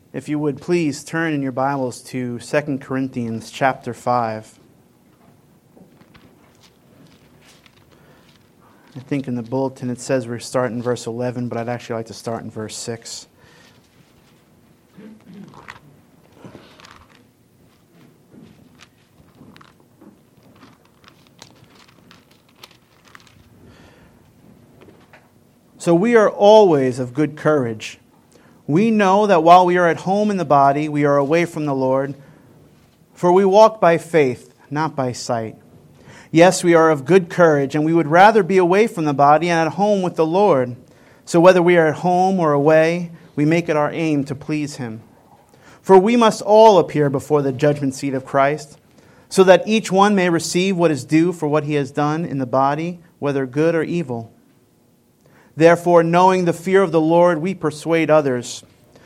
If you would please turn in your Bibles to 2 Corinthians chapter 5. I think in the bulletin it says we're starting in verse 11, but I'd actually like to start in verse 6. So we are always of good courage. We know that while we are at home in the body, we are away from the Lord. For we walk by faith, not by sight. Yes, we are of good courage, and we would rather be away from the body and at home with the Lord. So whether we are at home or away, we make it our aim to please Him. For we must all appear before the judgment seat of Christ, so that each one may receive what is due for what he has done in the body, whether good or evil. Therefore, knowing the fear of the Lord, we persuade others.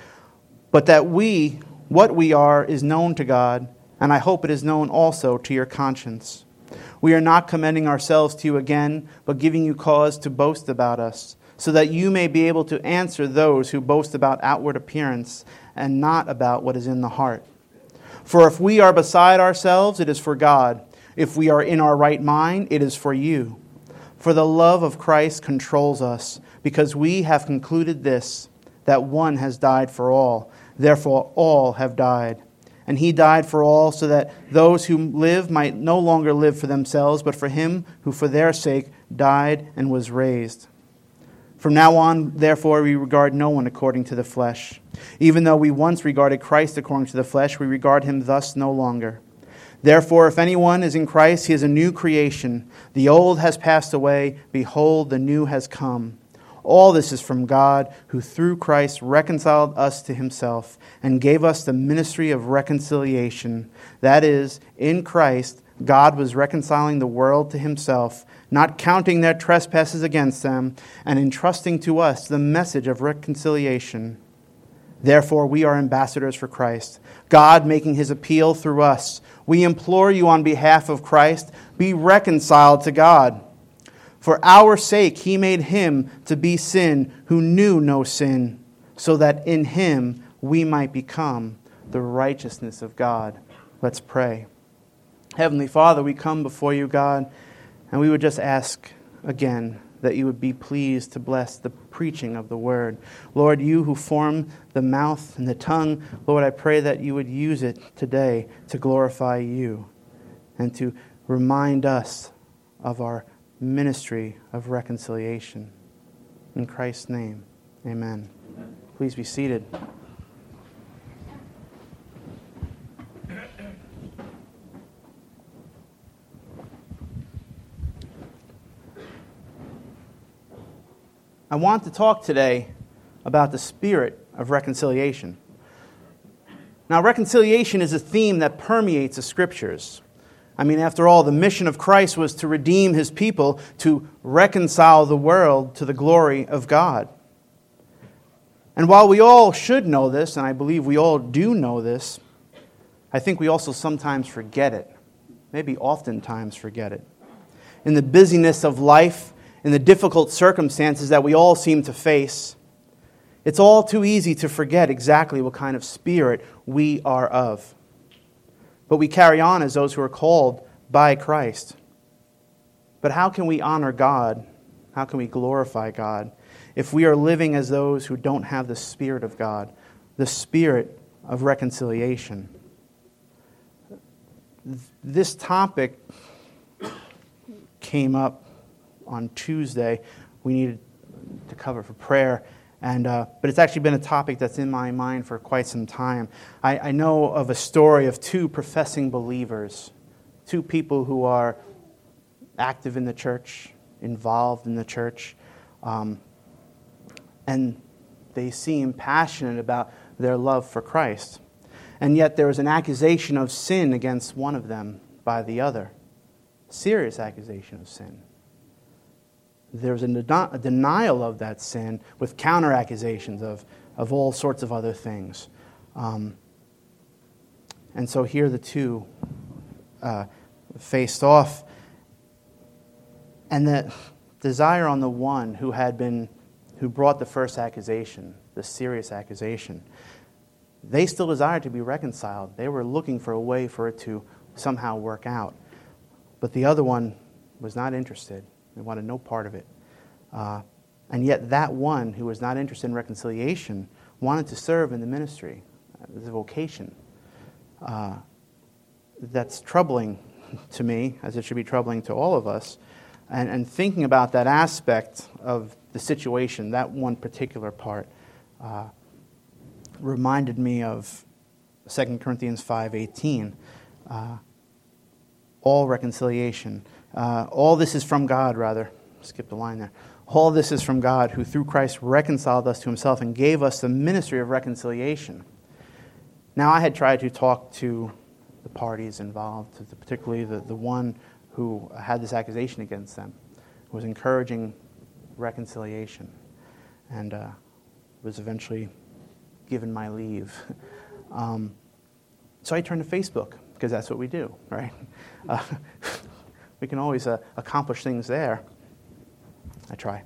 But that what we are, is known to God, and I hope it is known also to your conscience. We are not commending ourselves to you again, but giving you cause to boast about us, so that you may be able to answer those who boast about outward appearance, and not about what is in the heart. For if we are beside ourselves, it is for God. If we are in our right mind, it is for you. For the love of Christ controls us, because we have concluded this, that one has died for all. Therefore all have died. And He died for all, so that those who live might no longer live for themselves, but for Him who for their sake died and was raised. From now on, therefore, we regard no one according to the flesh. Even though we once regarded Christ according to the flesh, we regard Him thus no longer. Therefore, if anyone is in Christ, he is a new creation. The old has passed away. Behold, the new has come. All this is from God, who through Christ reconciled us to Himself and gave us the ministry of reconciliation. That is, in Christ, God was reconciling the world to Himself, not counting their trespasses against them, and entrusting to us the message of reconciliation. Therefore, we are ambassadors for Christ, God making His appeal through us. We implore you on behalf of Christ, be reconciled to God. For our sake He made Him to be sin who knew no sin, so that in Him we might become the righteousness of God. Let's pray. Heavenly Father, we come before you, God, and we would just ask again that you would be pleased to bless the preaching of the word. Lord, you who form the mouth and the tongue, Lord, I pray that you would use it today to glorify you and to remind us of our ministry of reconciliation. In Christ's name, amen. Please be seated. I want to talk today about the spirit of reconciliation. Now, reconciliation is a theme that permeates the Scriptures. I mean, after all, the mission of Christ was to redeem His people, to reconcile the world to the glory of God. And while we all should know this, and I believe we all do know this, I think we also sometimes forget it. Maybe oftentimes forget it. In the busyness of life, in the difficult circumstances that we all seem to face, it's all too easy to forget exactly what kind of spirit we are of. But we carry on as those who are called by Christ. But how can we honor God? How can we glorify God if we are living as those who don't have the Spirit of God, the Spirit of reconciliation? This topic came up on Tuesday. We needed to cover for prayer, but it's actually been a topic that's in my mind for quite some time. I know of a story of two professing believers, two people who are active in the church, involved in the church, and they seem passionate about their love for Christ. And yet there was an accusation of sin against one of them by the other. Serious accusation of sin. There was a denial of that sin with counter-accusations of all sorts of other things. And so here the two faced off. And the desire on the one who brought the first accusation, the serious accusation, they still desired to be reconciled. They were looking for a way for it to somehow work out. But the other one was not interested. They wanted no part of it. And yet that one who was not interested in reconciliation wanted to serve in the ministry, the vocation. That's troubling to me, as it should be troubling to all of us. And thinking about that aspect of the situation, that one particular part, reminded me of 2 Corinthians 5:18. All reconciliation. All this is from God, rather. Skip the line there. All this is from God, who through Christ reconciled us to himself and gave us the ministry of reconciliation. Now, I had tried to talk to the parties involved, particularly the one who had this accusation against them, who was encouraging reconciliation, and was eventually given my leave. So I turned to Facebook, because that's what we do, right? We can always accomplish things there. I try.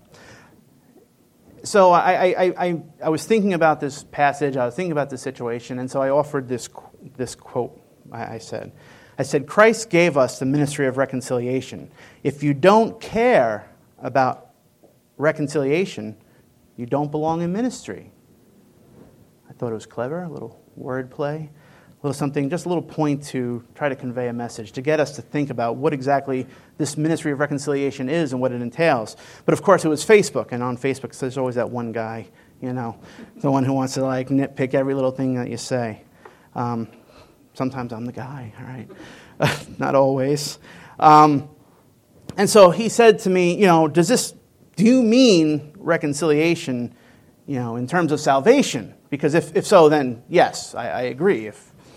So I was thinking about this passage, I was thinking about this situation, and so I offered this quote. I said, Christ gave us the ministry of reconciliation. If you don't care about reconciliation, you don't belong in ministry. I thought it was clever, a little wordplay, just a little point to try to convey a message, to get us to think about what exactly this ministry of reconciliation is and what it entails. But of course it was Facebook, and on Facebook there's always that one guy, the one who wants to nitpick every little thing that you say. Sometimes I'm the guy, all right? Not always. And so he said to me, do you mean reconciliation, in terms of salvation? Because if so, then yes, I agree.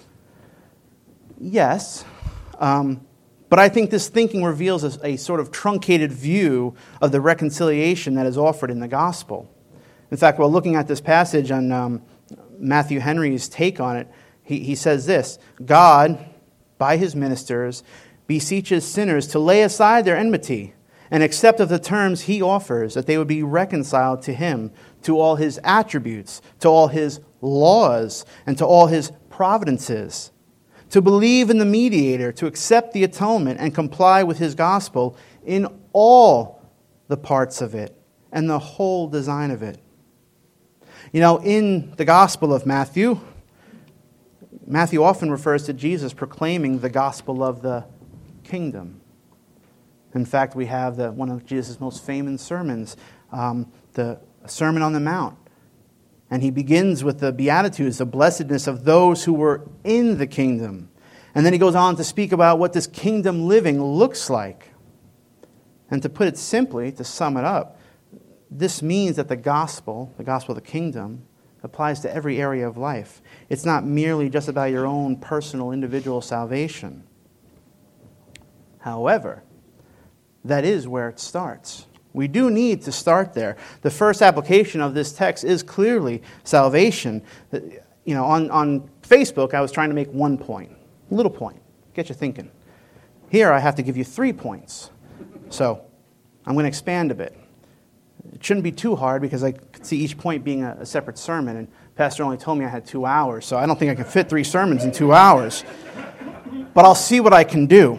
Yes. But I think this thinking reveals a sort of truncated view of the reconciliation that is offered in the gospel. In fact, while looking at this passage on Matthew Henry's take on it, he says this: God, by his ministers, beseeches sinners to lay aside their enmity and accept of the terms he offers, that they would be reconciled to him, to all his attributes, to all his laws, and to all his providences, to believe in the mediator, to accept the atonement, and comply with his gospel in all the parts of it and the whole design of it. In the Gospel of Matthew often refers to Jesus proclaiming the gospel of the kingdom. In fact, we have one of Jesus' most famous sermons, the Sermon on the Mount. And he begins with the Beatitudes, the blessedness of those who were in the kingdom. And then he goes on to speak about what this kingdom living looks like. And to put it simply, to sum it up, this means that the gospel of the kingdom, applies to every area of life. It's not merely just about your own personal, individual salvation. However, that is where it starts. We do need to start there. The first application of this text is clearly salvation. On Facebook, I was trying to make 1 point, a little point, get you thinking. Here, I have to give you 3 points. So, I'm going to expand a bit. It shouldn't be too hard because I could see each point being a separate sermon, and Pastor only told me I had 2 hours, so I don't think I can fit 3 sermons in 2 hours. But I'll see what I can do.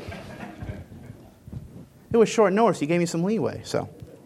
It was short notice. He gave me some leeway, so.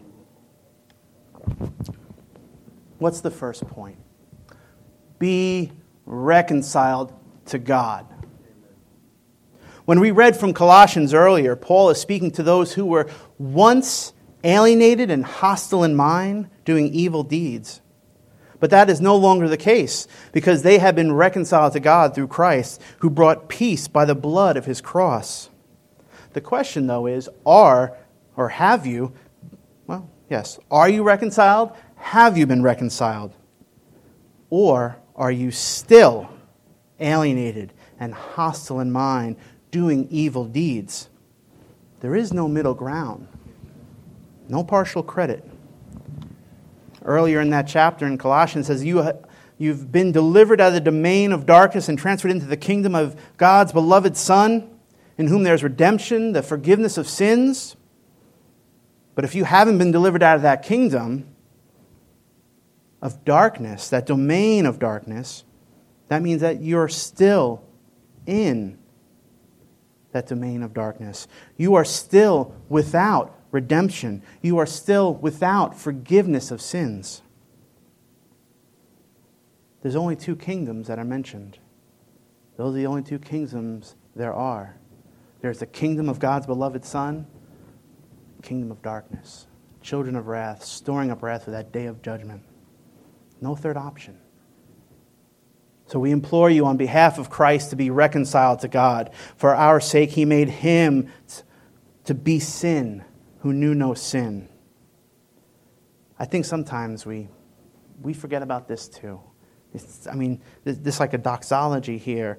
What's the first point? Be reconciled to God. When we read from Colossians earlier, Paul is speaking to those who were once alienated and hostile in mind, doing evil deeds. But that is no longer the case, because they have been reconciled to God through Christ, who brought peace by the blood of his cross. The question, though, is, are you reconciled? Have you been reconciled? Or are you still alienated and hostile in mind, doing evil deeds? There is no middle ground. No partial credit. Earlier in that chapter in Colossians, it says, you've been delivered out of the domain of darkness and transferred into the kingdom of God's beloved Son, in whom there's redemption, the forgiveness of sins. But if you haven't been delivered out of that kingdom of darkness, that domain of darkness, That means that you're still in that domain of darkness. You are still without redemption. You are still without forgiveness of sins. There's only two kingdoms that are mentioned. Those are the only two kingdoms there are. There's the kingdom of God's beloved Son, kingdom of darkness, children of wrath, storing up wrath for that day of judgment. No third option. So we implore you on behalf of Christ to be reconciled to God. For our sake, He made Him to be sin who knew no sin. I think sometimes we forget about this too. This like a doxology here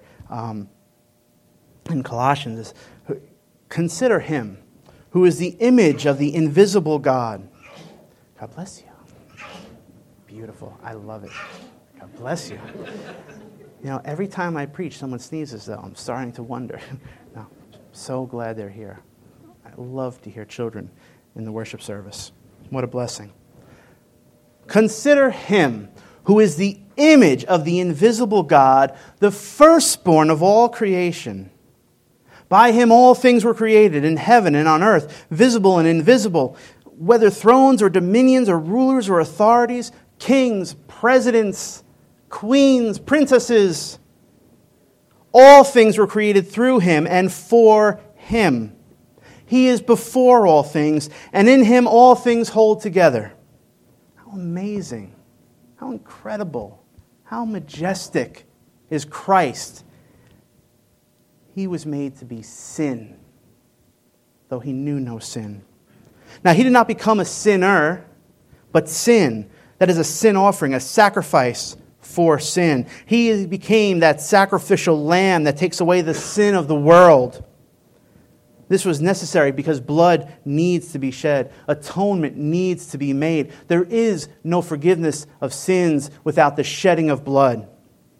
in Colossians. Consider Him who is the image of the invisible God. God bless you. Beautiful. I love it. God bless you. Every time I preach, someone sneezes, though. I'm starting to wonder. No, I'm so glad they're here. I love to hear children in the worship service. What a blessing. Consider Him who is the image of the invisible God, the firstborn of all creation. By Him all things were created, in heaven and on earth, visible and invisible, whether thrones or dominions or rulers or authorities, kings, presidents, queens, princesses. All things were created through Him and for Him. He is before all things, and in Him all things hold together. How amazing, how incredible, how majestic is Christ. He was made to be sin, though He knew no sin. Now, He did not become a sinner, but sin. That is a sin offering, a sacrifice for sin. He became that sacrificial lamb that takes away the sin of the world. This was necessary because blood needs to be shed. Atonement needs to be made. There is no forgiveness of sins without the shedding of blood.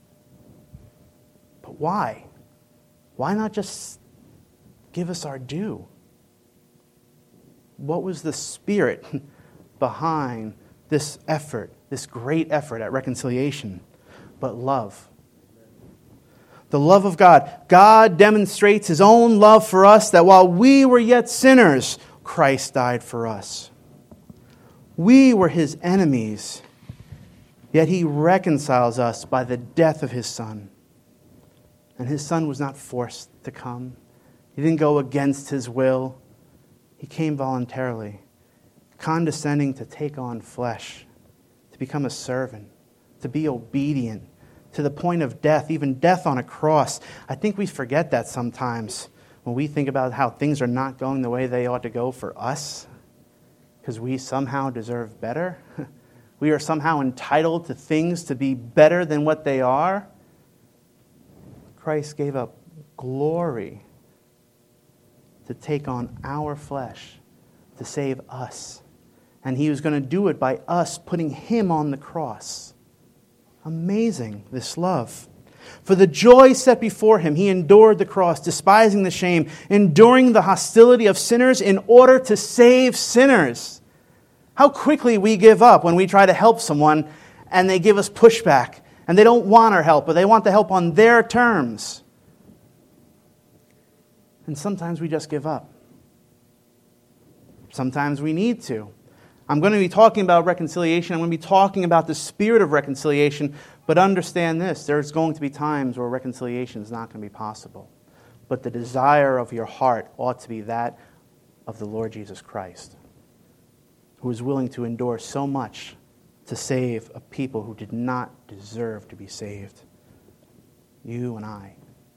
But why? Why not just give us our due? What was the spirit behind this effort, this great effort at reconciliation? But love. The love of God. God demonstrates His own love for us, that while we were yet sinners, Christ died for us. We were His enemies, yet He reconciles us by the death of His Son. And His Son was not forced to come. He didn't go against His will. He came voluntarily, condescending to take on flesh, to become a servant, to be obedient, to the point of death, even death on a cross. I think we forget that sometimes when we think about how things are not going the way they ought to go for us, because we somehow deserve better. We are somehow entitled to things to be better than what they are. Christ gave up glory to take on our flesh, to save us. And He was going to do it by us putting Him on the cross. Amazing, this love. For the joy set before Him, He endured the cross, despising the shame, enduring the hostility of sinners in order to save sinners. How quickly we give up when we try to help someone and they give us pushback and they don't want our help, but they want the help on their terms. And sometimes we just give up. Sometimes we need to. I'm going to be talking about reconciliation. I'm going to be talking about the spirit of reconciliation. But understand this, there's going to be times where reconciliation is not going to be possible. But the desire of your heart ought to be that of the Lord Jesus Christ, who is willing to endure so much to save a people who did not deserve to be saved. You and I.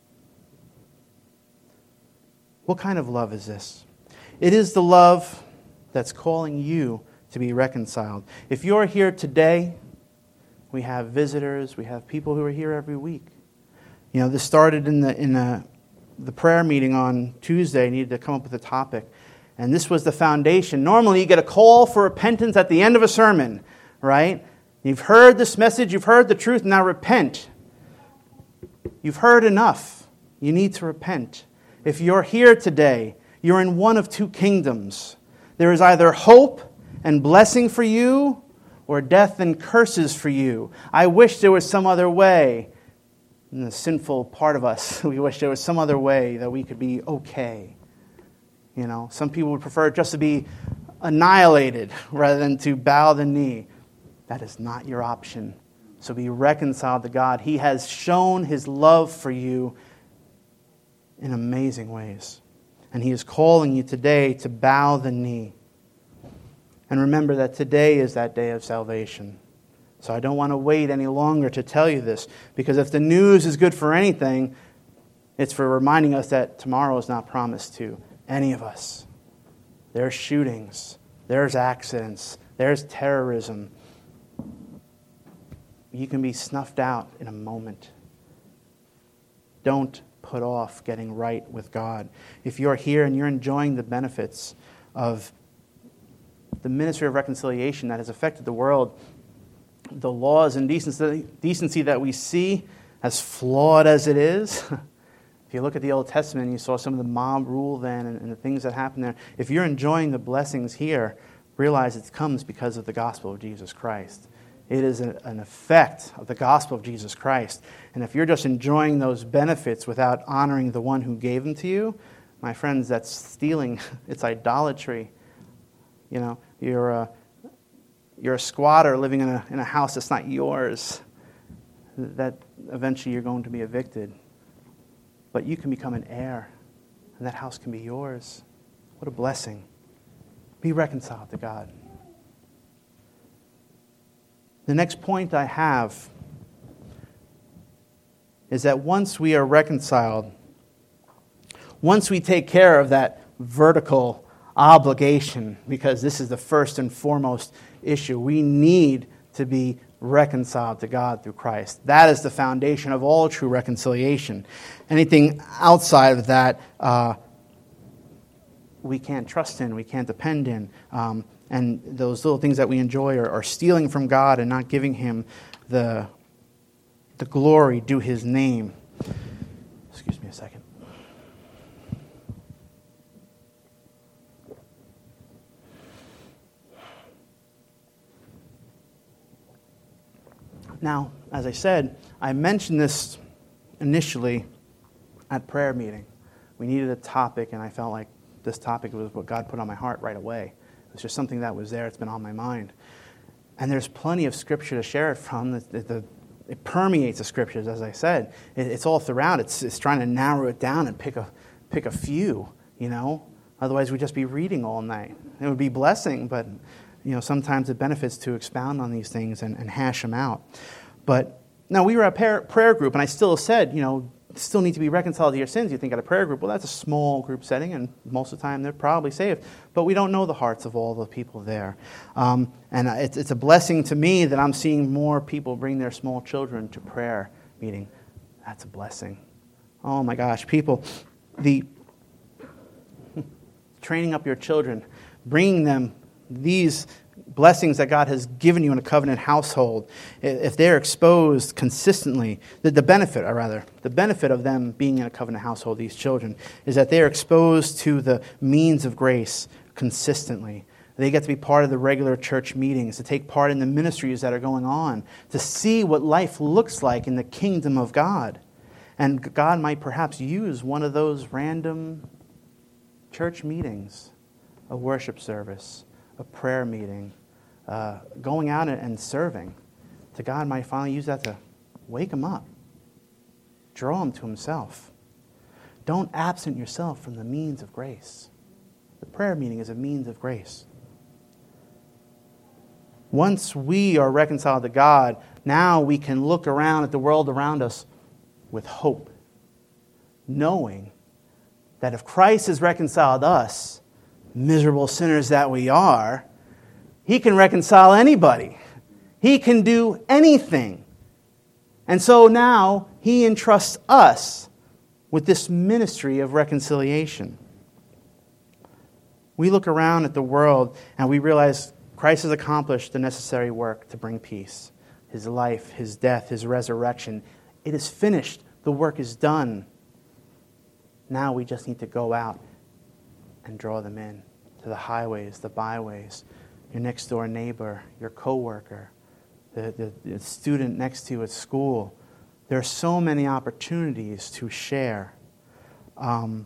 What kind of love is this? It is the love that's calling you to be reconciled. If you're here today, we have visitors, we have people who are here every week. This started in the prayer meeting on Tuesday. I needed to come up with a topic. And this was the foundation. Normally you get a call for repentance at the end of a sermon, right? You've heard this message, you've heard the truth, now repent. You've heard enough. You need to repent. If you're here today, you're in one of two kingdoms. There is either hope and blessing for you, or death and curses for you. I wish there was some other way. In the sinful part of us, we wish there was some other way that we could be okay. You know, some people would prefer just to be annihilated rather than to bow the knee. That is not your option. So be reconciled to God. He has shown His love for you in amazing ways. And He is calling you today to bow the knee. And remember that today is that day of salvation. So I don't want to wait any longer to tell you this, because if the news is good for anything, it's for reminding us that tomorrow is not promised to any of us. There's shootings, there's accidents, there's terrorism. You can be snuffed out in a moment. Don't put off getting right with God. If you're here and you're enjoying the benefits of the ministry of reconciliation that has affected the world, the laws and decency that we see, as flawed as it is, if you look at the Old Testament and you saw some of the mob rule then and the things that happened there, if you're enjoying the blessings here, realize it comes because of the gospel of Jesus Christ. It is an effect of the gospel of Jesus Christ. And if you're just enjoying those benefits without honoring the one who gave them to you, my friends, that's stealing. It's idolatry. You know, you're a squatter living in a house that's not yours. That eventually you're going to be evicted. But you can become an heir, and that house can be yours. What a blessing. Be reconciled to God. The next point I have is that once we are reconciled, once we take care of that vertical obligation, because this is the first and foremost issue, we need to be reconciled to God through Christ. That is the foundation of all true reconciliation. Anything outside of that, we can't trust in, we can't depend in. And those little things that we enjoy are stealing from God and not giving Him the glory due His name. Excuse me a second. Now, as I said, I mentioned this initially at prayer meeting. We needed a topic, and I felt like this topic was what God put on my heart right away. It's just something that was there. It's been on my mind. And there's plenty of Scripture to share it from. It permeates the Scriptures, as I said. It's all throughout. It's trying to narrow it down and pick a few, you know. Otherwise, we'd just be reading all night. It would be blessing, but you know, sometimes it benefits to expound on these things and hash them out. But now we were at prayer group, and I still said, you know, still need to be reconciled to your sins. You think at a prayer group, well, that's a small group setting, and most of the time they're probably saved. But we don't know the hearts of all the people there. And it's a blessing to me that I'm seeing more people bring their small children to prayer meeting. That's a blessing. Oh my gosh, people, the training up your children, bringing them these blessings that God has given you in a covenant household, if they're exposed consistently, the benefit of them being in a covenant household, these children, is that they're exposed to the means of grace consistently. They get to be part of the regular church meetings, to take part in the ministries that are going on, to see what life looks like in the kingdom of God. And God might perhaps use one of those random church meetings, a worship service, a prayer meeting, going out and serving, to God might finally use that to wake them up, draw them to Himself. Don't absent yourself from the means of grace. The prayer meeting is a means of grace. Once we are reconciled to God, now we can look around at the world around us with hope, knowing that if Christ has reconciled us, miserable sinners that we are, He can reconcile anybody. He can do anything. And so now He entrusts us with this ministry of reconciliation. We look around at the world and we realize Christ has accomplished the necessary work to bring peace. His life, His death, His resurrection. It is finished. The work is done. Now we just need to go out and draw them in to the highways, the byways, your next door neighbor, your coworker, the student next to you at school, There are so many opportunities to share. And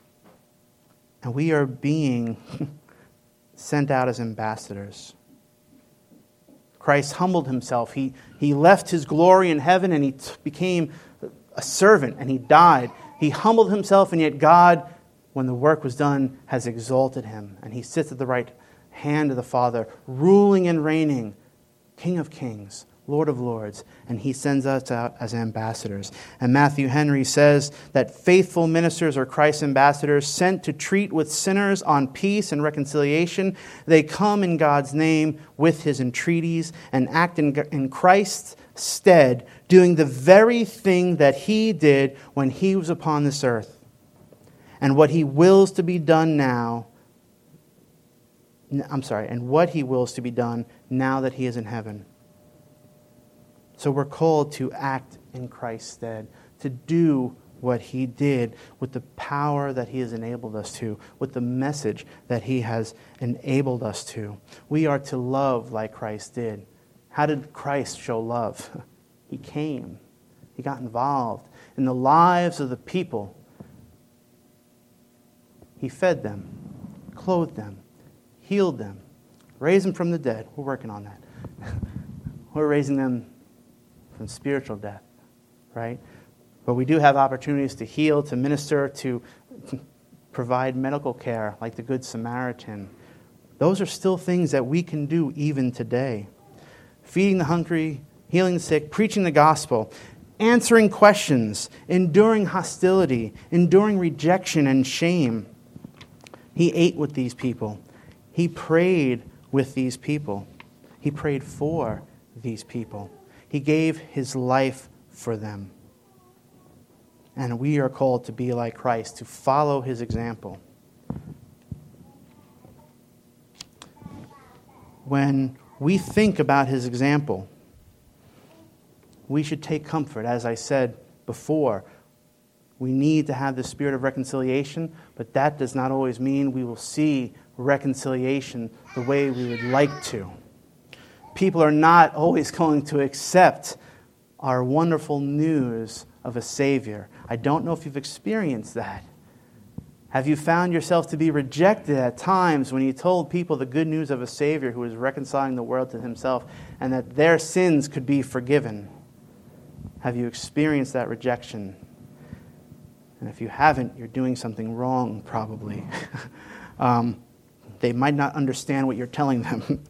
we are being sent out as ambassadors. Christ humbled himself. He left his glory in heaven and he became a servant and he died. He humbled himself, and yet God, when the work was done, has exalted him. And he sits at the right hand of the Father, ruling and reigning, King of kings, Lord of lords, and he sends us out as ambassadors. And Matthew Henry says that faithful ministers are Christ's ambassadors, sent to treat with sinners on peace and reconciliation. They come in God's name with his entreaties and act in Christ's stead, doing the very thing that he did when he was upon this earth, and what he wills to be done now. And what he wills to be done now that he is in heaven. So we're called to act in Christ's stead, to do what he did with the power that he has enabled us to, with the message that he has enabled us to. We are to love like Christ did. How did Christ show love? He came. He got involved in the lives of the people. He fed them, clothed them, healed them, raised them from the dead. We're working on that. We're raising them from spiritual death, right? But we do have opportunities to heal, to minister, to provide medical care, like the Good Samaritan. Those are still things that we can do even today. Feeding the hungry, healing the sick, preaching the gospel, answering questions, enduring hostility, enduring rejection and shame. He ate with these people. He prayed with these people. He prayed for these people. He gave his life for them. And we are called to be like Christ, to follow his example. When we think about his example, we should take comfort. As I said before, we need to have the spirit of reconciliation, but that does not always mean we will see reconciliation the way we would like to. People are not always going to accept our wonderful news of a Savior. I don't know if you've experienced that. Have you found yourself to be rejected at times when you told people the good news of a Savior who is reconciling the world to himself and that their sins could be forgiven? Have you experienced that rejection? And if you haven't, you're doing something wrong, probably. They might not understand what you're telling them.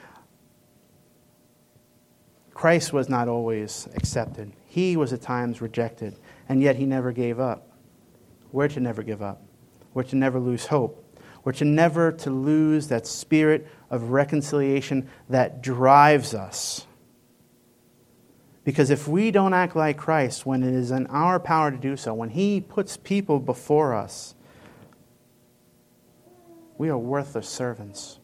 Christ was not always accepted. He was at times rejected, and yet he never gave up. We're to never give up. We're to never lose hope. We're to never to lose that spirit of reconciliation that drives us. Because if we don't act like Christ when it is in our power to do so, when he puts people before us, we are worthless servants.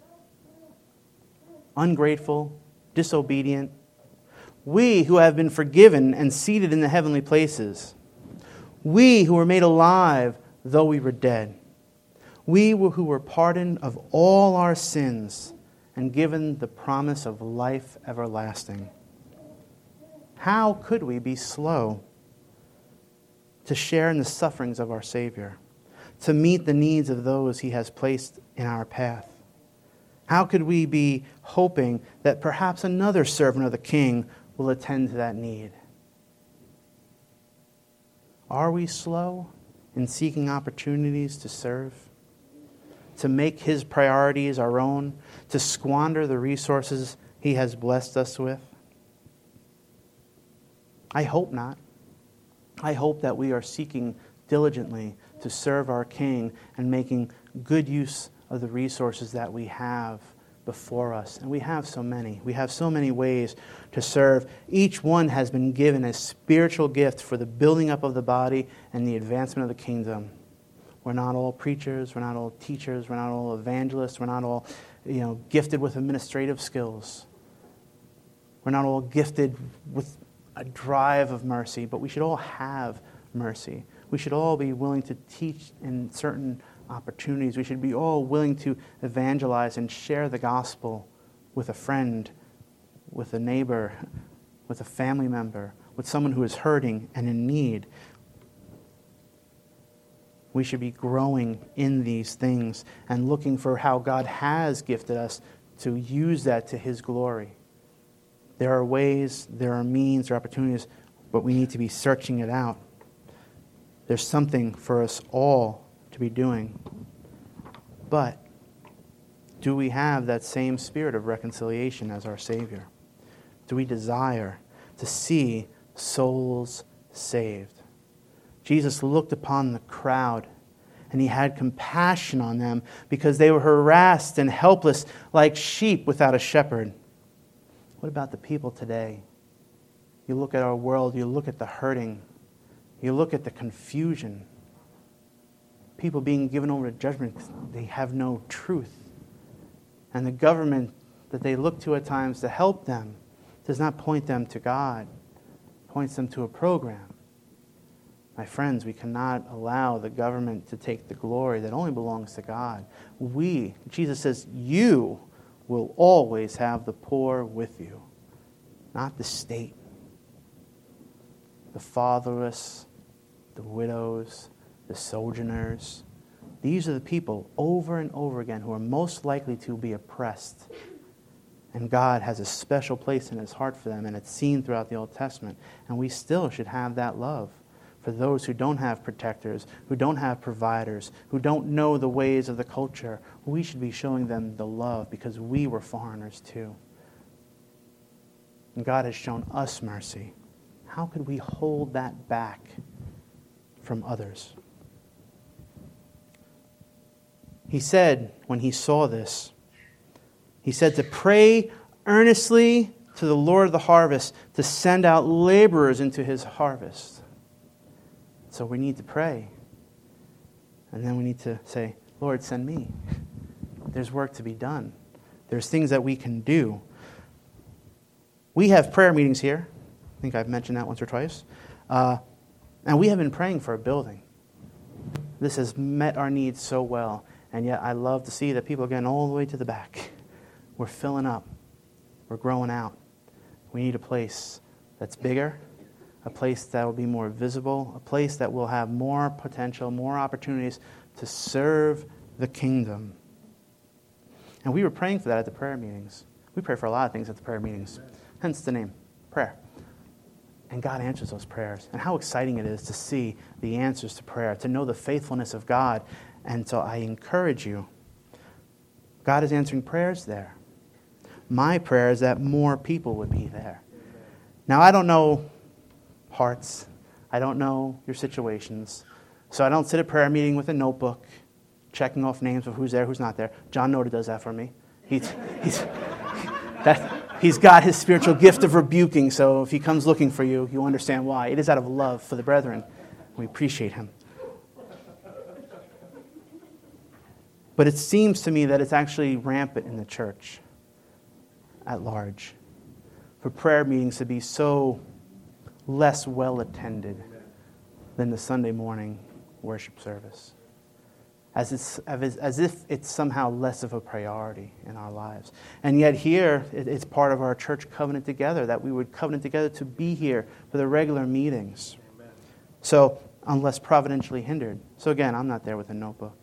Ungrateful, disobedient. We who have been forgiven and seated in the heavenly places. We who were made alive though we were dead. We who were pardoned of all our sins and given the promise of life everlasting. How could we be slow to share in the sufferings of our Savior, to meet the needs of those he has placed in our path? How could we be hoping that perhaps another servant of the King will attend to that need? Are we slow in seeking opportunities to serve, to make his priorities our own, to squander the resources he has blessed us with? I hope not. I hope that we are seeking diligently to serve our King and making good use of the resources that we have before us. And we have so many. We have so many ways to serve. Each one has been given a spiritual gift for the building up of the body and the advancement of the kingdom. We're not all preachers. We're not all teachers. We're not all evangelists. We're not all, gifted with administrative skills. We're not all gifted with a drive of mercy, but we should all have mercy. We should all be willing to teach in certain opportunities. We should be all willing to evangelize and share the gospel with a friend, with a neighbor, with a family member, with someone who is hurting and in need. We should be growing in these things and looking for how God has gifted us to use that to His glory. There are ways, there are means, there are opportunities, but we need to be searching it out. There's something for us all to be doing. But do we have that same spirit of reconciliation as our Savior? Do we desire to see souls saved? Jesus looked upon the crowd and He had compassion on them because they were harassed and helpless like sheep without a shepherd. What about the people today? You look at our world, you look at the hurting, you look at the confusion. People being given over to judgment because they have no truth. And the government that they look to at times to help them does not point them to God, points them to a program. My friends, we cannot allow the government to take the glory that only belongs to God. Jesus says, you will always have the poor with you, not the state. The fatherless, the widows, the sojourners. These are the people over and over again who are most likely to be oppressed. And God has a special place in His heart for them, and it's seen throughout the Old Testament. And we still should have that love for those who don't have protectors, who don't have providers, who don't know the ways of the culture. We should be showing them the love because we were foreigners too. And God has shown us mercy. How could we hold that back from others? He said, when He saw this, He said to pray earnestly to the Lord of the harvest to send out laborers into His harvest. So we need to pray. And then we need to say, Lord, send me. There's work to be done. There's things that we can do. We have prayer meetings here. I think I've mentioned that once or twice. And we have been praying for a building. This has met our needs so well. And yet I love to see that people are getting all the way to the back. We're filling up. We're growing out. We need a place that's bigger, a place that will be more visible, a place that will have more potential, more opportunities to serve the kingdom. And we were praying for that at the prayer meetings. We pray for a lot of things at the prayer meetings. Hence the name, prayer. And God answers those prayers. And how exciting it is to see the answers to prayer, to know the faithfulness of God. And so I encourage you, God is answering prayers there. My prayer is that more people would be there. Now, I don't know hearts. I don't know your situations. So I don't sit at prayer meeting with a notebook, checking off names of who's there, who's not there. John Noda does that for me. He's got his spiritual gift of rebuking, so if he comes looking for you, you understand why. It is out of love for the brethren. We appreciate him. But it seems to me that it's actually rampant in the church at large for prayer meetings to be so less well attended than the Sunday morning worship service. As if it's somehow less of a priority in our lives. And yet here, it's part of our church covenant together, that we would covenant together to be here for the regular meetings. Amen. So, unless providentially hindered. So again, I'm not there with a notebook.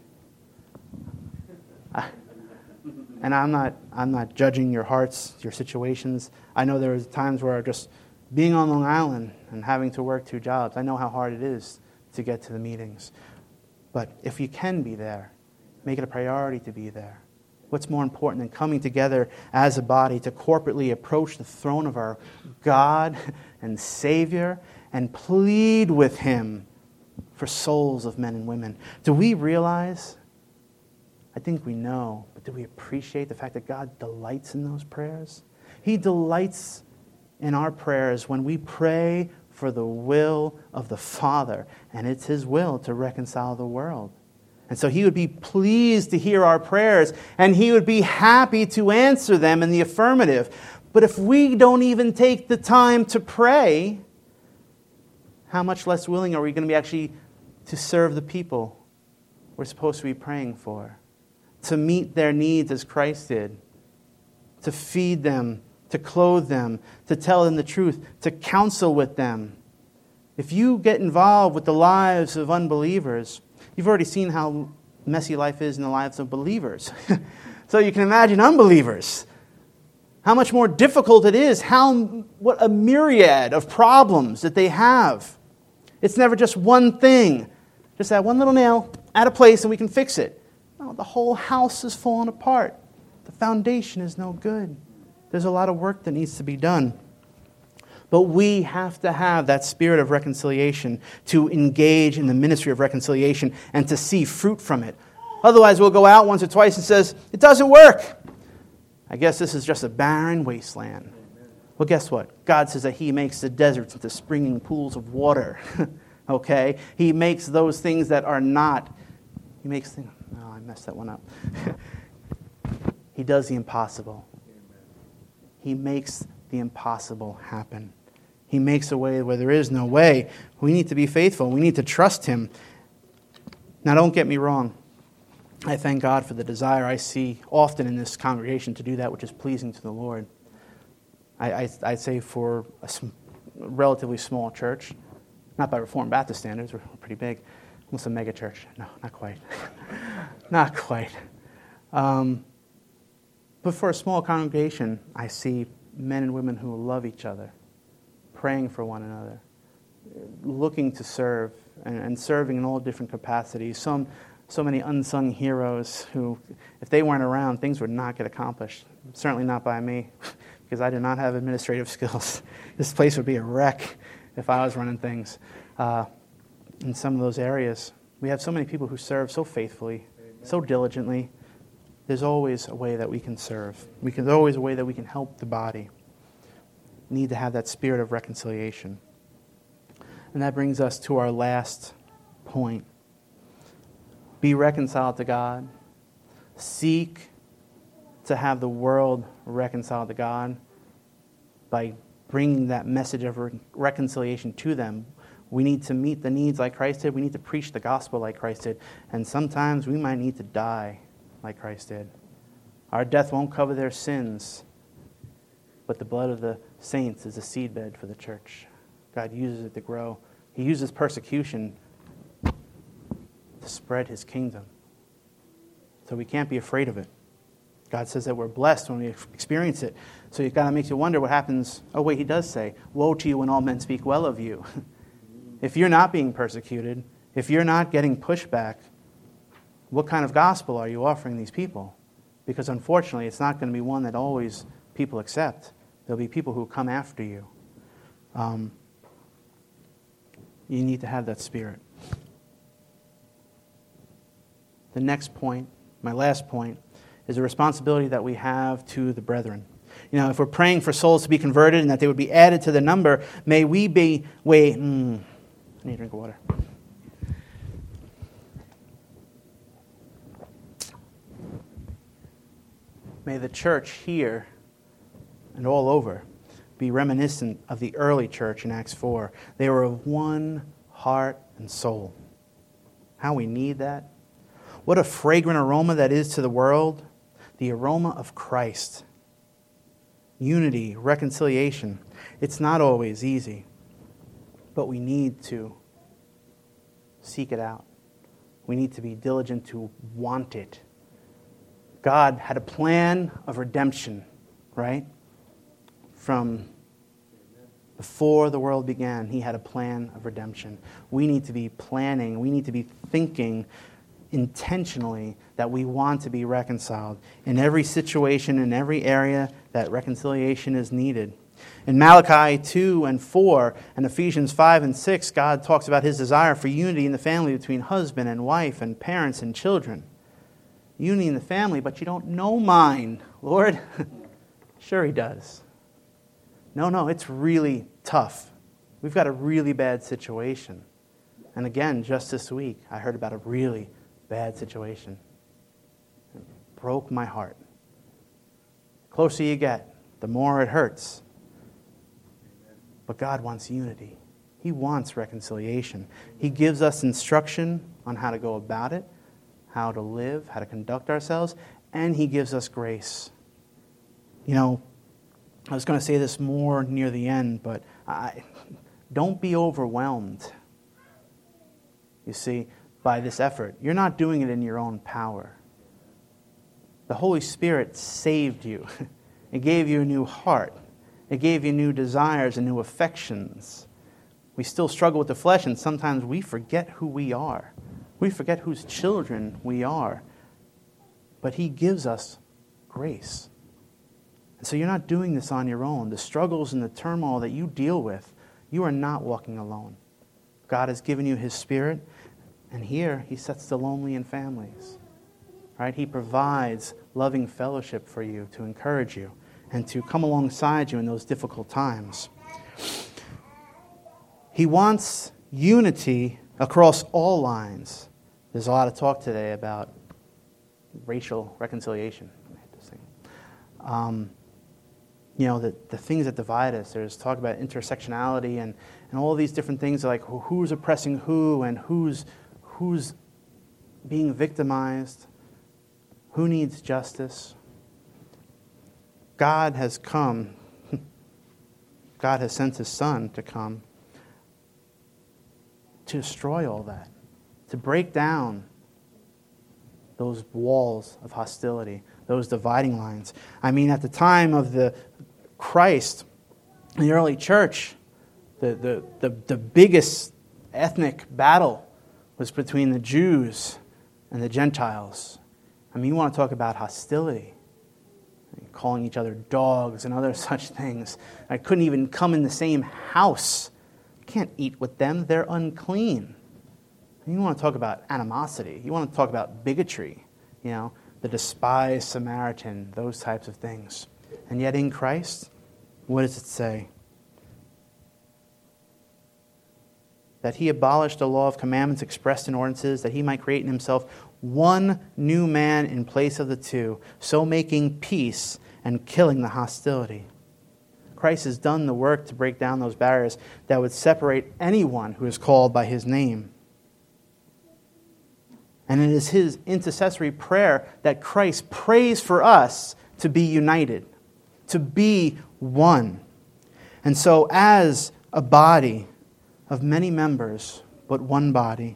And I'm not judging your hearts, your situations. I know there was times where just being on Long Island and having to work 2 jobs, I know how hard it is to get to the meetings. But if you can be there, make it a priority to be there. What's more important than coming together as a body to corporately approach the throne of our God and Savior and plead with Him for souls of men and women? Do we realize? I think we know, but do we appreciate the fact that God delights in those prayers? He delights in our prayers when we pray for the will of the Father, and it's His will to reconcile the world. And so He would be pleased to hear our prayers, and He would be happy to answer them in the affirmative. But if we don't even take the time to pray, how much less willing are we going to be actually to serve the people we're supposed to be praying for? To meet their needs as Christ did, to feed them, to clothe them, to tell them the truth, to counsel with them. If you get involved with the lives of unbelievers, you've already seen how messy life is in the lives of believers. So you can imagine unbelievers. How much more difficult it is. What a myriad of problems that they have. It's never just one thing. Just add one little nail, add a place, and we can fix it. No, the whole house is falling apart. The foundation is no good. There's a lot of work that needs to be done. But we have to have that spirit of reconciliation to engage in the ministry of reconciliation and to see fruit from it. Otherwise, we'll go out once or twice and says, it doesn't work. I guess this is just a barren wasteland. Well, guess what? God says that He makes the deserts into springing pools of water. Okay? He makes those things that are not. He makes things. Oh, I messed that one up. He does the impossible. He makes the impossible happen. He makes a way where there is no way. We need to be faithful. We need to trust Him. Now, don't get me wrong. I thank God for the desire I see often in this congregation to do that which is pleasing to the Lord. I'd say for a relatively small church, not by Reformed Baptist standards, we're pretty big, almost a mega church. No, not quite. Not quite. But for a small congregation, I see men and women who love each other, praying for one another, looking to serve, and serving in all different capacities. So many unsung heroes who, if they weren't around, things would not get accomplished. Certainly not by me, because I do not have administrative skills. This place would be a wreck if I was running things. In some of those areas, we have so many people who serve so faithfully, so diligently. There's always a way that we can serve. There's always a way that we can help the body. We need to have that spirit of reconciliation. And that brings us to our last point. Be reconciled to God. Seek to have the world reconciled to God by bringing that message of reconciliation to them. We need to meet the needs like Christ did. We need to preach the gospel like Christ did. And sometimes we might need to die like Christ did. Our death won't cover their sins, but the blood of the saints is a seedbed for the church. God uses it to grow. He uses persecution to spread His kingdom. So we can't be afraid of it. God says that we're blessed when we experience it. So it kind of makes you wonder what happens. Oh wait, He does say, woe to you when all men speak well of you. If you're not being persecuted, if you're not getting pushback, what kind of gospel are you offering these people? Because unfortunately, it's not going to be one that always people accept. There'll be people who come after you. You need to have that spirit. The next point, my last point, is a responsibility that we have to the brethren. You know, if we're praying for souls to be converted and that they would be added to the number, may we be... I need a drink of water. May the church here and all over be reminiscent of the early church in Acts 4. They were of one heart and soul. How we need that. What a fragrant aroma that is to the world. The aroma of Christ. Unity, reconciliation. It's not always easy, but we need to seek it out. We need to be diligent to want it. God had a plan of redemption, right? From before the world began, He had a plan of redemption. We need to be planning, we need to be thinking intentionally that we want to be reconciled in every situation, in every area that reconciliation is needed. In Malachi 2 and 4 and Ephesians 5 and 6, God talks about His desire for unity in the family between husband and wife and parents and children. Unity in the family, but you don't know mine, Lord. Sure He does. No, it's really tough. We've got a really bad situation. And again, just this week, I heard about a really bad situation. It broke my heart. The closer you get, the more it hurts. But God wants unity. He wants reconciliation. He gives us instruction on how to go about it, how to live, how to conduct ourselves, and He gives us grace. You know, I was going to say this more near the end, but don't be overwhelmed, you see, by this effort. You're not doing it in your own power. The Holy Spirit saved you. It gave you a new heart. It gave you new desires and new affections. We still struggle with the flesh, and sometimes we forget who we are. We forget whose children we are. But He gives us grace. And so you're not doing this on your own. The struggles and the turmoil that you deal with, you are not walking alone. God has given you His Spirit, and here He sets the lonely in families. Right? He provides loving fellowship for you to encourage you and to come alongside you in those difficult times. He wants unity across all lines. There's a lot of talk today about racial reconciliation. The things that divide us. There's talk about intersectionality and all these different things like who's oppressing who and who's being victimized, who needs justice. God has come. God has sent His Son to come to destroy all that, to break down those walls of hostility, those dividing lines. I mean, at the time of the Christ, in the early church, the biggest ethnic battle was between the Jews and the Gentiles. I mean, you want to talk about hostility, calling each other dogs and other such things. I couldn't even come in the same house. You can't eat with them. They're unclean. You want to talk about animosity. You want to talk about bigotry, the despised Samaritan, those types of things. And yet in Christ, what does it say? That He abolished the law of commandments expressed in ordinances, that He might create in Himself one new man in place of the two, so making peace and killing the hostility. Christ has done the work to break down those barriers that would separate anyone who is called by His name. And it is His intercessory prayer that Christ prays for us to be united, to be one. And so as a body of many members, but one body,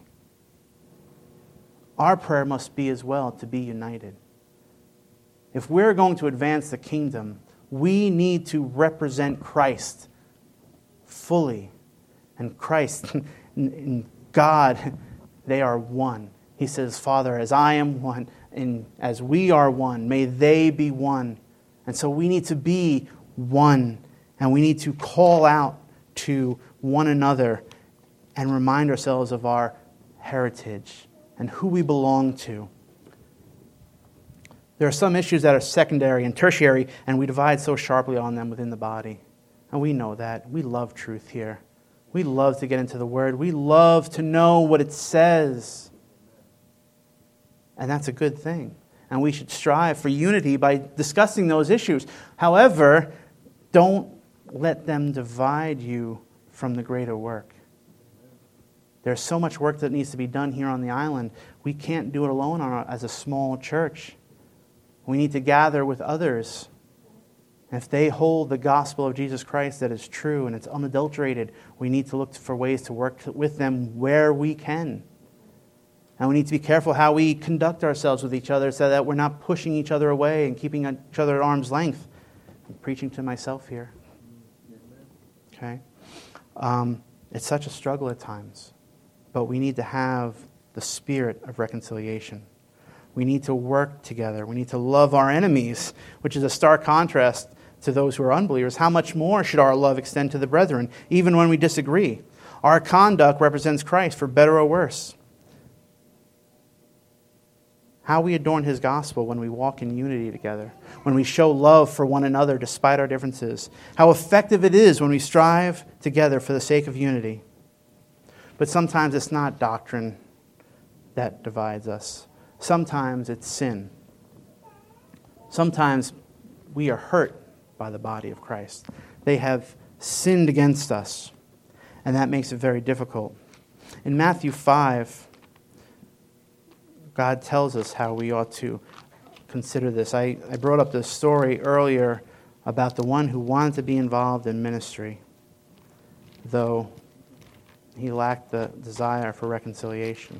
our prayer must be as well to be united. If we're going to advance the kingdom, we need to represent Christ fully. And Christ and God, they are one. He says, Father, as I am one, and as we are one, may they be one. And so we need to be one, and we need to call out to one another and remind ourselves of our heritage and who we belong to. There are some issues that are secondary and tertiary, and we divide so sharply on them within the body. And we know that. We love truth here. We love to get into the Word. We love to know what it says. And that's a good thing. And we should strive for unity by discussing those issues. However, don't let them divide you from the greater work. There's so much work that needs to be done here on the island. We can't do it alone as a small church. We need to gather with others. And if they hold the gospel of Jesus Christ that is true and it's unadulterated, we need to look for ways to work with them where we can. And we need to be careful how we conduct ourselves with each other so that we're not pushing each other away and keeping each other at arm's length. I'm preaching to myself here. Okay? It's such a struggle at times. But we need to have the spirit of reconciliation. We need to work together. We need to love our enemies, which is a stark contrast to those who are unbelievers. How much more should our love extend to the brethren, even when we disagree? Our conduct represents Christ, for better or worse. How we adorn His gospel when we walk in unity together, when we show love for one another despite our differences. How effective it is when we strive together for the sake of unity. But sometimes it's not doctrine that divides us. Sometimes it's sin. Sometimes we are hurt by the body of Christ. They have sinned against us, and that makes it very difficult. In Matthew 5, God tells us how we ought to consider this. I brought up this story earlier about the one who wanted to be involved in ministry, though he lacked the desire for reconciliation.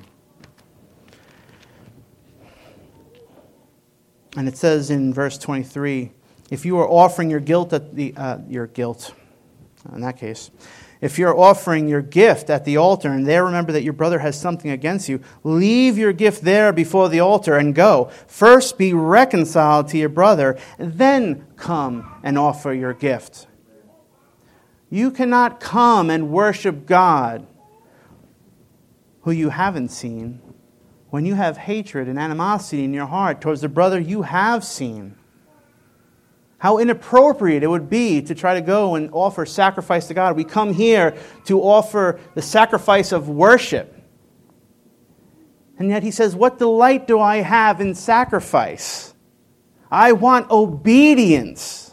And it says in verse 23, if you are offering your guilt at the in that case, if you're offering your gift at the altar and there remember that your brother has something against you, leave your gift there before the altar and go. First be reconciled to your brother, then come and offer your gift. You cannot come and worship God who you haven't seen when you have hatred and animosity in your heart towards the brother you have seen. How inappropriate it would be to try to go and offer sacrifice to God. We come here to offer the sacrifice of worship. And yet he says, what delight do I have in sacrifice? I want obedience.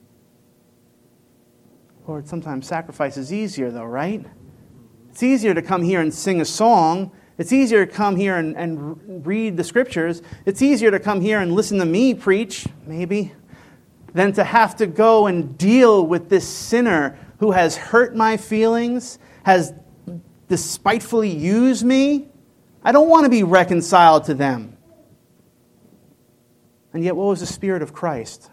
Lord, sometimes sacrifice is easier though, right? It's easier to come here and sing a song. It's easier to come here and read the scriptures. It's easier to come here and listen to me preach, maybe, than to have to go and deal with this sinner who has hurt my feelings, has despitefully used me. I don't want to be reconciled to them. And yet, what was the Spirit of Christ?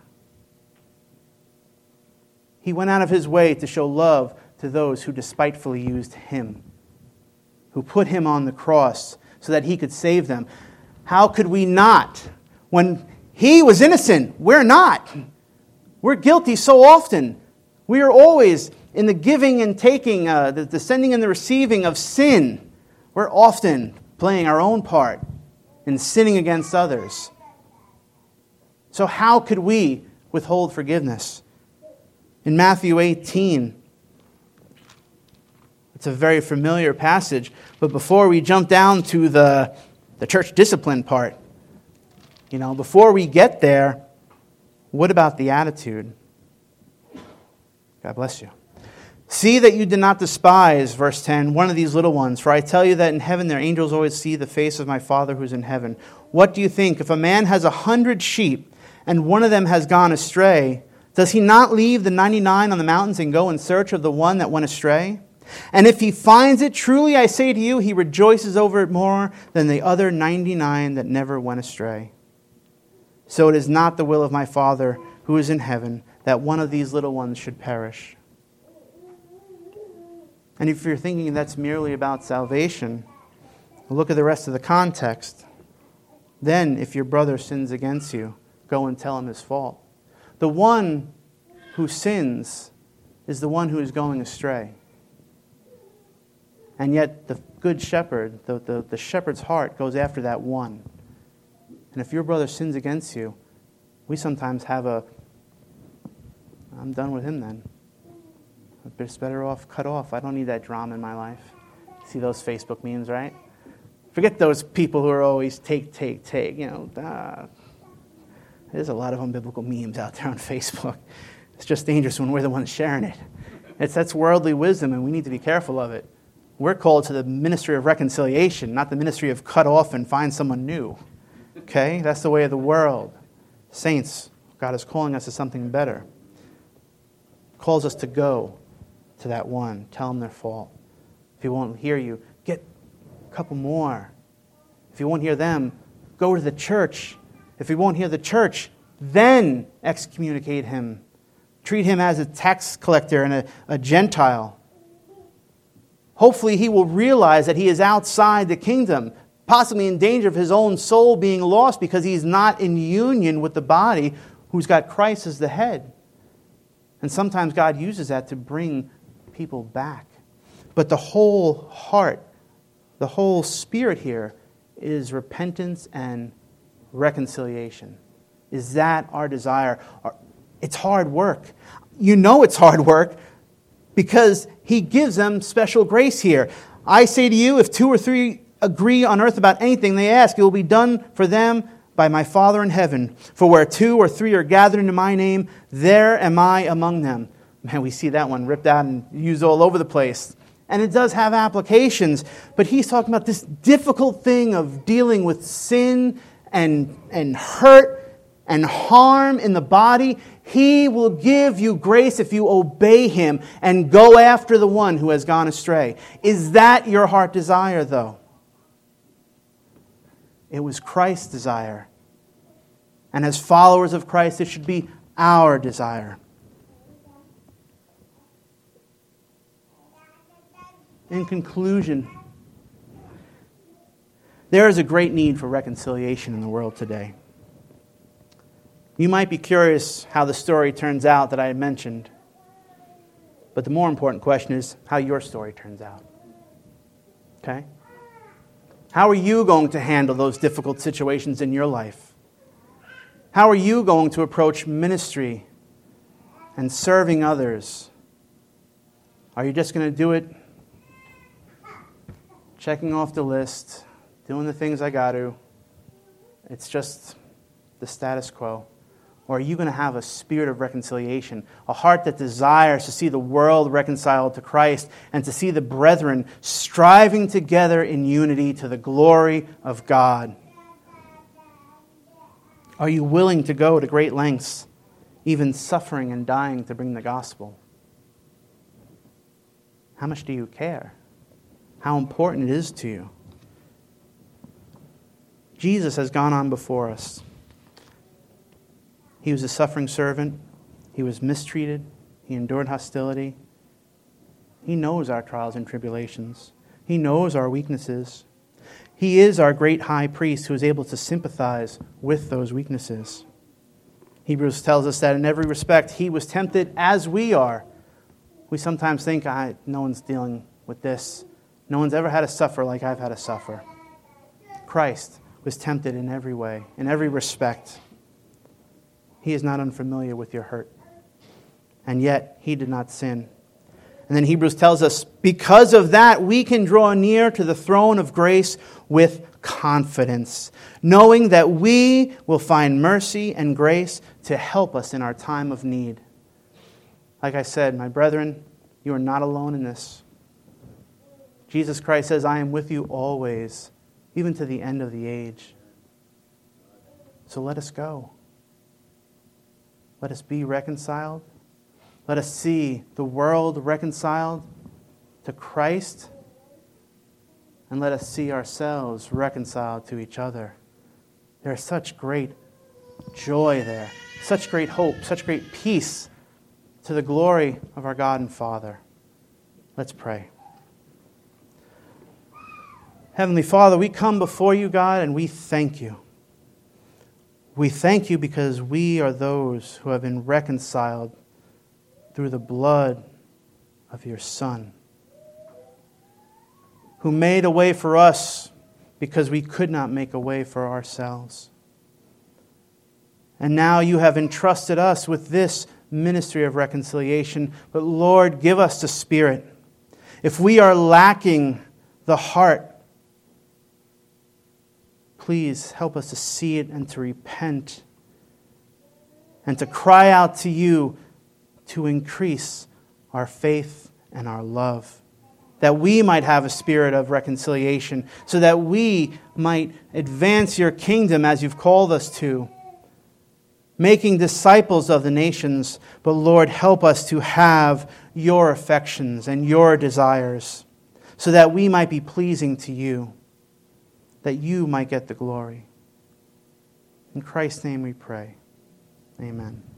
He went out of his way to show love to those who despitefully used him, who put him on the cross so that he could save them. How could we not? When he was innocent, we're not. We're guilty so often. We are always in the giving and taking, the sending and the receiving of sin. We're often playing our own part in sinning against others. So how could we withhold forgiveness? In Matthew 18, it's a very familiar passage, but before we jump down to the church discipline part, before we get there, what about the attitude? God bless you. See that you do not despise, verse 10, one of these little ones. For I tell you that in heaven their angels always see the face of my Father who is in heaven. What do you think? If a man has 100 sheep and one of them has gone astray, does he not leave the 99 on the mountains and go in search of the one that went astray? And if he finds it, truly I say to you, he rejoices over it more than the other 99 that never went astray. So it is not the will of my Father who is in heaven that one of these little ones should perish. And if you're thinking that's merely about salvation, look at the rest of the context. Then, if your brother sins against you, go and tell him his fault. The one who sins is the one who is going astray. And yet the good shepherd, the shepherd's heart goes after that one. And if your brother sins against you, we sometimes have I'm done with him then. It's better off cut off. I don't need that drama in my life. See those Facebook memes, right? Forget those people who are always take. There's a lot of unbiblical memes out there on Facebook. It's just dangerous when we're the ones sharing it. That's worldly wisdom, and we need to be careful of it. We're called to the ministry of reconciliation, not the ministry of cut off and find someone new. Okay? That's the way of the world. Saints, God is calling us to something better. Calls us to go to that one. Tell them their fault. If he won't hear you, get a couple more. If you won't hear them, go to the church. If he won't hear the church, then excommunicate him. Treat him as a tax collector and a Gentile. Hopefully he will realize that he is outside the kingdom, possibly in danger of his own soul being lost because he's not in union with the body who's got Christ as the head. And sometimes God uses that to bring people back. But the whole heart, the whole spirit here is repentance and reconciliation. Is that our desire? It's hard work. You know it's hard work because he gives them special grace here. I say to you, if 2 or 3 agree on earth about anything they ask, it will be done for them by my Father in heaven. For where 2 or 3 are gathered into my name, there am I among them. Man, we see that one ripped out and used all over the place. And it does have applications, but he's talking about this difficult thing of dealing with sin and hurt and harm in the body. He will give you grace if you obey Him and go after the one who has gone astray. Is that your heart desire, though? It was Christ's desire. And as followers of Christ, it should be our desire. In conclusion, there is a great need for reconciliation in the world today. You might be curious how the story turns out that I had mentioned. But the more important question is how your story turns out. Okay? How are you going to handle those difficult situations in your life? How are you going to approach ministry and serving others? Are you just going to do it checking off the list, doing the things I got to? It's just the status quo. Or are you going to have a spirit of reconciliation, a heart that desires to see the world reconciled to Christ and to see the brethren striving together in unity to the glory of God? Are you willing to go to great lengths, even suffering and dying to bring the gospel? How much do you care? How important it is to you? Jesus has gone on before us. He was a suffering servant. He was mistreated. He endured hostility. He knows our trials and tribulations. He knows our weaknesses. He is our great high priest who is able to sympathize with those weaknesses. Hebrews tells us that in every respect he was tempted as we are. We sometimes think, no one's dealing with this. No one's ever had to suffer like I've had to suffer. Christ was tempted in every way, in every respect. He is not unfamiliar with your hurt. And yet, He did not sin. And then Hebrews tells us, because of that, we can draw near to the throne of grace with confidence, knowing that we will find mercy and grace to help us in our time of need. Like I said, my brethren, you are not alone in this. Jesus Christ says, I am with you always, even to the end of the age. So let us go. Let us be reconciled. Let us see the world reconciled to Christ. And let us see ourselves reconciled to each other. There is such great joy there, such great hope, such great peace to the glory of our God and Father. Let's pray. Heavenly Father, we come before you, God, and we thank you. We thank you because we are those who have been reconciled through the blood of your Son, who made a way for us because we could not make a way for ourselves. And now you have entrusted us with this ministry of reconciliation. But Lord, give us the Spirit. If we are lacking the heart, please help us to see it and to repent and to cry out to you to increase our faith and our love, that we might have a spirit of reconciliation, so that we might advance your kingdom as you've called us to, making disciples of the nations. But Lord, help us to have your affections and your desires, so that we might be pleasing to you, that you might get the glory. In Christ's name we pray. Amen.